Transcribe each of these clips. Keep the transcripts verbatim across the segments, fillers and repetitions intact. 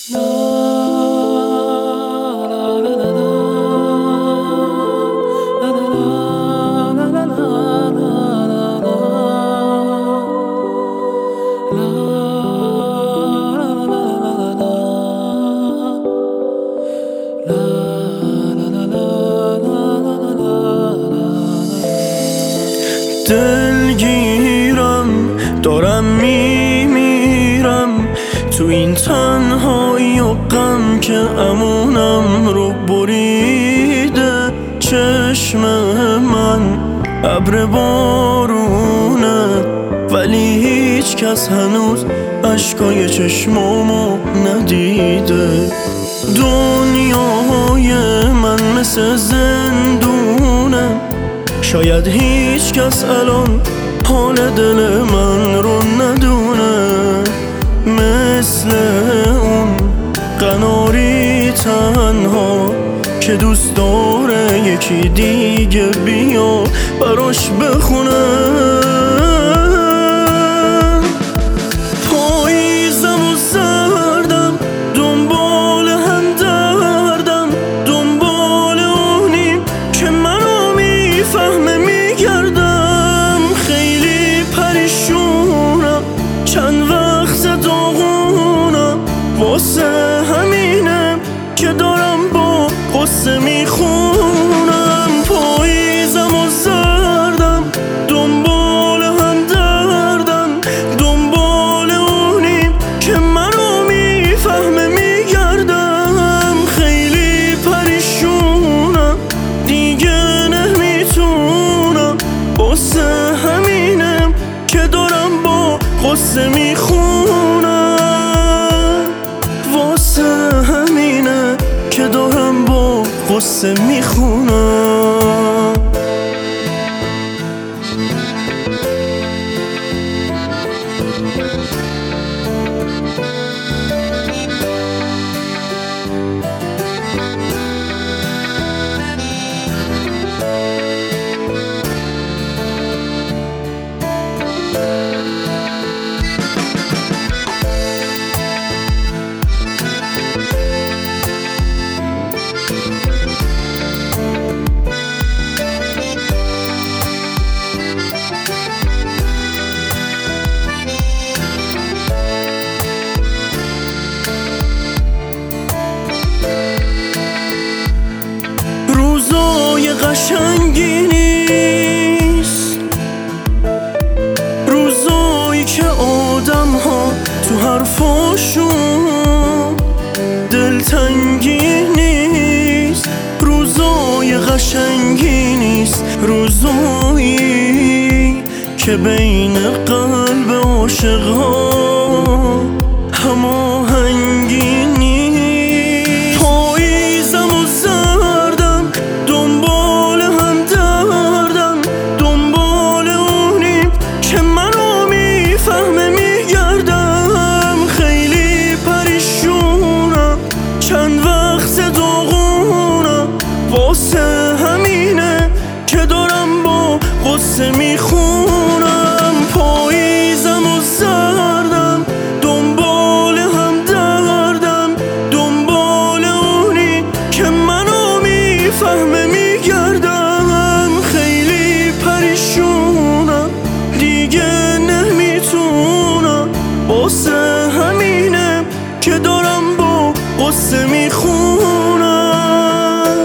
دلگیرم دارم میمیرم تو این تنهایی و غم که امونم رو بریده. چشم من ابر بارونه ولی هیچ کس هنوز اشکای چشمامو ندیده. دنیای من مثل زندونه، شاید هیچ کس الان حال دل من رو ندونه. مثل اون قناری تنها که دوست داره یکی دیگه بیا براش بخونه. پاییزم و سردم دنبال همدردم، دنبال اونیم که منو میفهمه. میگردم خیلی پریشونم، چند وقت داغونم، واسه همینم که دارم با قصه میخونم. پاییزم و سردم دنبال همدردم، دنبال اونیم که منو میفهمه. میگردم خیلی پریشونم، دیگه نمیتونم، واسه همینم که دارم با قصه میخونم. واسه همینه که دارم با قصه میخونم. روزای قشنگی نیست، روزایی که آدم ها تو حرفاشون دلتنگی نیست. روزای قشنگی نیست، روزایی که بین قلب عاشق‌ها هماهنگی نیست. پاییزم و سردم دنبال همدردم، دنبال اونیم که منو میفهمه. میگردم خیلی پریشونم، چند وقت داغونم، واسه همینه که دارم با قصه میخونم. پاییزم و سردم دنبال همدردم، دنبال اونی که منو میفهمه. میگردم خیلی پریشونم، دیگه نمیتونم، واسه همینه که دارم با قصه میخونم.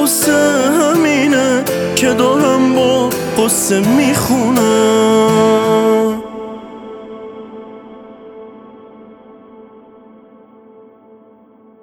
واسه همینه که دارم با قصه میخونم.